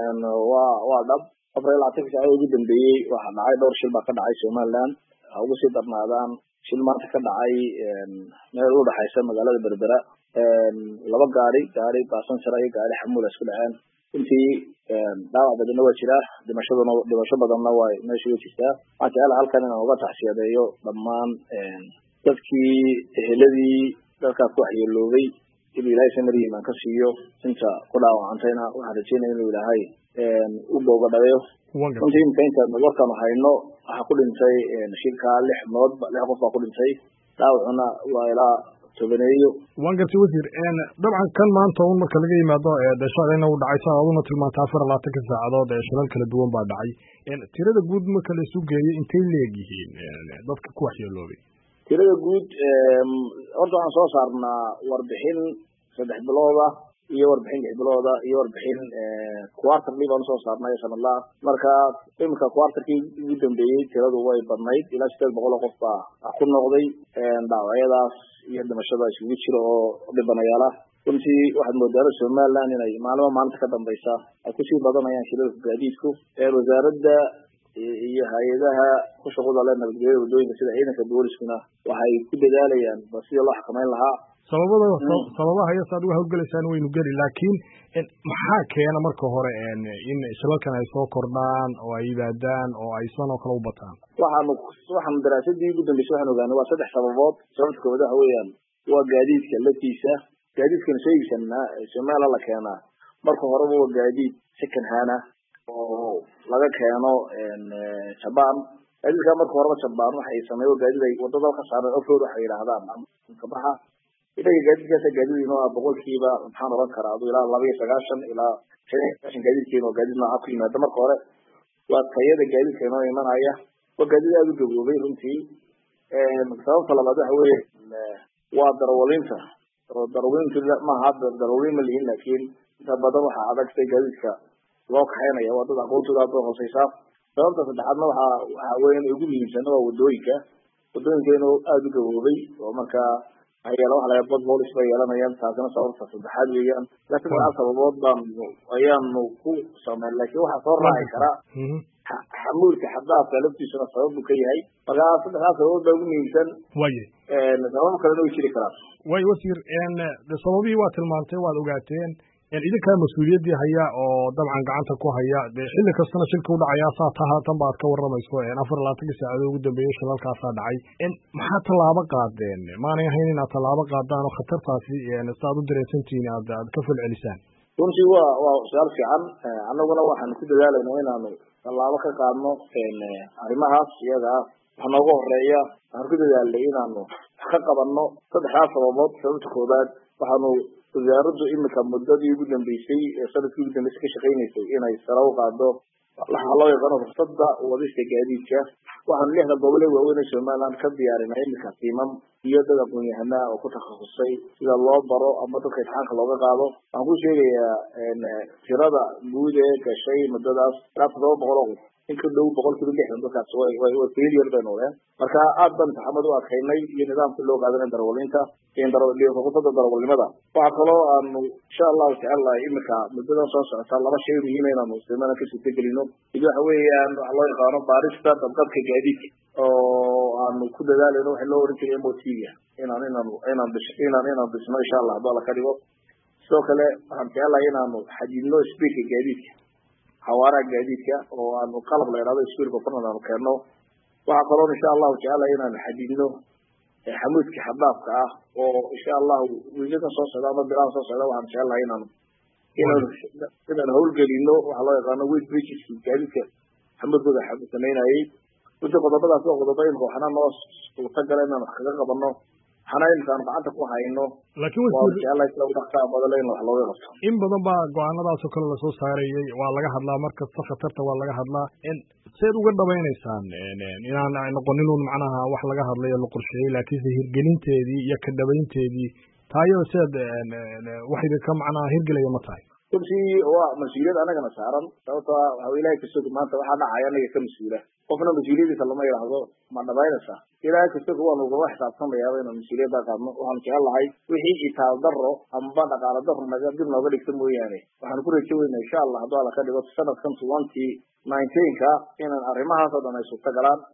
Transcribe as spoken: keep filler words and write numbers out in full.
waa waa dhab afar iyo labaatan saacadood ugu dambeeyay waxaa dhacay dhowr shil baa ka dhacay Somaliland ha ugu sii darnaadaan shil maanta ka dhacay meel u dhaxaysa magaalada Berbera laba gaari gaari passenger iyo gaari xamuul isku dhaceen intii dhaawac badan waa jira dhimashaduna dhimasho badanna waa meesha jirta waxaan halkan inaan uga taxsiyadeeyo dhammaan dadkii eheladii dadka ku waxyeeloobay inuu Ilaahay samariyo man ka siiyo inta ku dhaawacantayna waxaan rajaynayaa inuu Ilaahay u booga dhaweeyo runtii inta warkan hayno waxa ku dhintay shilka lix nood lix qof baa ku dhintay dhaawacuna waa ilaa tobaneeyo waan gartay wasiir een dabcan kan maanta oo marka laga yimaado ee dhashadayna uu dhacay saacaduna tilmaanta afar iyo labaatan saacadood ee shilal kala duwan baa dhacay een tirada guud marka la isu geeyo intee leeyihiin dadka ku waxyeeloobay tirada guud horta aan soo saarnaa warbixin saddex bilood ah iyo warbixin lix bilood ah iyo warbixin quarter li baan soo saarnay sanadlaha marka imika quarterkii ugu dambeeyay tiradu way badnayd ilaa sideed boqol oo qof baa ku noqday dhaawacyadaas iyo dhimashada isugu jira oo dhibanayaala runtii waxaad moodaa Somaliland inay maalmo maanta ka dambaysa ay ku sii badanayaan shilalka gaadiidku ee wasaaradda iyo hay'adaha ku shaqada leh nabadgelyada wadooyinka sida ciidanka booliskuna waxay ku dadaalayaan sidii loo xakameyn lahaa sababada sababaha ay saad wax u galeysaan waynu gali laakiin maxaa keena marka hore in shilalkan ay soo kordhaan oo ay yimaadaan oo ay soo kala u bataan waxaan waxaan daraasadii ugu dambeysay waxaan ogaanay waa saddex sababood sababta koowaad waxa weeyaan waa gaadiidka laftiisa gaadiidkan sheegisana Somaliland la keenaa marka hore waa gaadiid second hand oo laga keeno Japan gaadiidka marka hore Japan waxay sameeyo gaadiid ay wadada ka saaran off-road waxay yiraahdaan ka baxa idaga gaadiidkaas gaadiidino ah boqolkiiba maxaan oran karaa ilaa laba iyo sagaashan ilaa shan gaadiidkeeno gaadiid nooca ku yimaada marka hore waa tayada gaadiidka inoo imanaya waa gaadiid aad u gaboobay runtii sababta labaad waxa weeye waa darwalinta oo darwalinta ma hadda darwalin ma lihin laakiin inta badan waxa adagtay gaadiidka loo kaxeynaya wadada aqoontooda aad hooseysa sababta saddexaadna waxa waxa weeye ugu muhiimsan waa wadooyinka wadooyinkeeno aad u gaboobay oo marka ayaa waxa laga bad booliis bay yeelanayaan taasina sababta saddexaad weeyaan laakiin waxa sababood baan ayaanu ku sameeyay laakiin waxa soo raaci kara xamuulka xadaafka laftiisuna sabab uu ka yahay marka saddexdaas sababood baa ugu muhiimsan waaye een sabab kale oo jiri kara way wasiir een sababii waa tilmaantay waad ogaateen in idinka mas'uuliyadii haya oo dabcan gacanta ku haya xilli kastana shilka u dhacaya saataha tan baad ka waramayso in afar iyo labaatan saacadood ugu dambeeyay shilalkaas dhacay in maxaa talaabo qaadeen maana yahay in talaabo qaadaan oo khatartaasi in saad u dareesantiin aad aad ka fal celisaan runtii waa waa su'aal fiican annaguna waxaan ku dadaalaynaa inaanu talaabo ka qaadno in arrimahaas iyada waxa nooga horeeya aan ku dadaalnay inaanu ka qabanno saddexdaas sababood sababta koobaad waxaanu wasaaraddu imika muddadii ugu dambeysay ee sanadkii ugu dambeysay ka shaqeynaysay inay sare u qaado waxa loo yaqaan ruqsadda wadista gaadiidka waxaan lixda gobol ee waaweyn ee Somaliland ka diyaarinay imika tiimam iyo dad aqoon-yahano oo ku takhasusay sida loo baro ama dadka imtixaanka looga qaado waxaan ku sheegayaa in tirada guud ee gashay muddadaas ilaa todoba boqol oo in ka dhow boqolkiiba lixdan dadkaas way way way failure bay noqdeen marka aad baan taxamad u adkaynay iyo nidaamka loo qaadanay darwalinta in darwaliyo ruqsadda darwalinimada waxa kaloo aanu insha Allah ta'ala imika muddada soo socota laba shay muhiim ah inaanu Somaliland ka sii gelino iyo waxa weeyaan waxa loo yaqaan baarista dadka gaadiidka oo aanu ku dadaalayno waxa loo oran jiray M O T inaan inaan inaan inaan inaan bisno insha Allah baa ka dhigo sidoo kale waxaan jeclahay inaanu xajino speedka gaadiidka حوارا جديدة وأن قلب لا يراد يصير بفرنا مكانه وعقلون إن شاء الله تعالى هنا نحدده حمود كحباب كاه وإن شاء الله وجدنا صوص هذا ما بيران صوص هذا وإن شاء الله هنا هنا هنا نقول قليلنا وحلا يقانا ويد بريتش جديدة حمود هذا حمود سنين هاي وده قضاء بقى سوق قضاءين وحنا ناس وتجرى لنا نحقق قبلنا حنا إنسان بعدك وحينه لكن وإن شاء الله يسلم دقة بدلين وحلا يغفر إن بدن بقى قانا ده سكر الرسول ساري والله هذا مركز سخطرت والله هذا إن سيد وقد بين إنسان إن أنا نقولون معناها وحلا هذا اللي يلقى شيء لكن هي الجنين تدي يكدبين تدي تايو سيد واحد كم معناها هرجل يوم تاي runtii waa mas-uuliyad anagana saaran sababtoo ah waxa ilaahay kasoo maanta waxaa dhacaya anaga ka mas-uula qofna mas-uuliyadiisa lama yidhaahdo ma dhabaynaysa ilaahay kasoo waanu uga xisaabtamayaaba inaan mas-uuliyadda qaadno waxaan jecel lahay wixii itaal daro amba dhaqaale daro naga dib nooga dhigta mooyaane waxaan ku rajo weynaa insha allah hadduu alla ka dhigo sanadkan twenty nineteen ka inaan arrimahaas oo dhan ay suurta galaan